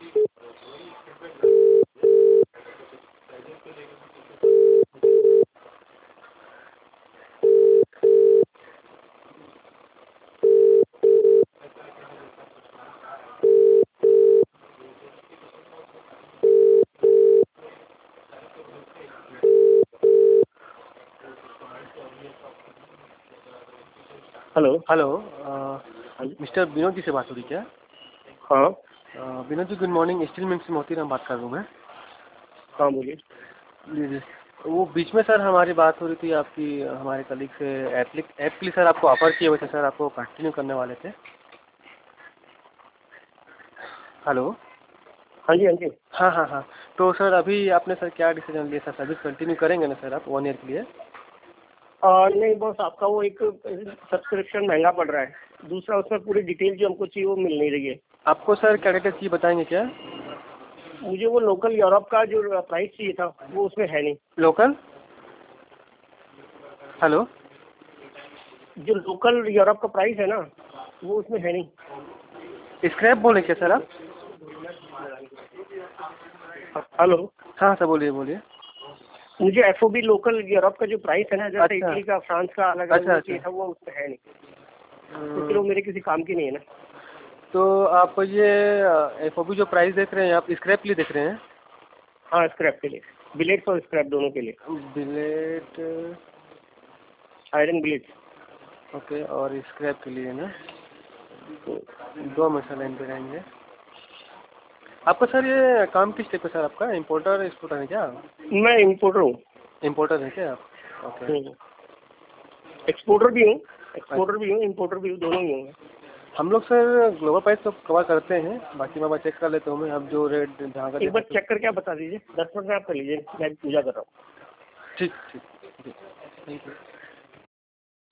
Hello. Hello. Mister Vinod ji से बात हो रही क्या? हाँ। Vinod ji good morning, steel mill से मोतीराम बात कर रहा हूँ मैं। हाँ बोलिए। जी जी। वो बीच में सर हमारी बात हो रही थी आपकी हमारे कलीग से ऐप के लिए सर आपको ऑफर किए हुए थे सर, आपको कंटिन्यू करने वाले थे। हेलो। हाँ जी हाँ जी। हाँ हाँ हाँ। तो सर अभी आपने सर क्या डिसीजन लिया सर, सर्विस कंटिन्यू करेंगे ना सर आप 1 ईयर के लिए? नहीं बॉस, आपका वो एक सब्सक्रिप्शन महंगा पड़ रहा है। दूसरा उसमें पूरी डिटेल जो हमको चाहिए वो मिल नहीं रही है। आपको सर क्या क्या चाहिए बताएंगे क्या? मुझे वो लोकल यूरोप का जो प्राइस चाहिए था वो उसमें है नहीं। लोकल? हेलो। जो लोकल यूरोप का प्राइस है ना वो उसमें है नहीं। स्क्रैप बोले क्या सर आप? हेलो। हाँ सर बोलिए बोलिए। मुझे एफओबी लोकल यूरोप का जो प्राइस है ना, जैसे अच्छा इटली का, फ्रांस का अलग अलग अच्छा वो अच्छा। चाहिए था, वो उसमें है नहीं। तो फिर वो मेरे किसी काम की नहीं है ना। तो आप ये एफओबी जो प्राइस देख रहे हैं आप स्क्रैप के लिए देख रहे हैं? हाँ, स्क्रैप के लिए, बिलेट्स और स्क्रैप दोनों के लिए। बिलेट। Iron billets. ओके, और स्क्रैप के लिए ना? 2 मिनट लाइन पे रहेंगे। आपका सर ये काम किस टाइप का सर, आपका इम्पोर्टर एक्सपोर्टर है क्या? मैं इम्पोर्टर हूँ। इम्पोर्टर है क्या आप? ओके। एक्सपोर्टर भी हूँ। अच्छा। एक्सपोर्टर भी हूँ, इम्पोर्टर भी हूँ, दोनों ही हूँ। हम लोग सर ग्लोबल प्राइस तो कवर करते हैं, बाकी मैं चेक कर लेता हूँ मैं अब जो रेट जहाँ का एक देखा बार तो। चेक करके आप बता दीजिए, 10 मिनट में आप कर लीजिए, मैं पूजा कर रहा हूँ। ठीक ठीक। Thank you.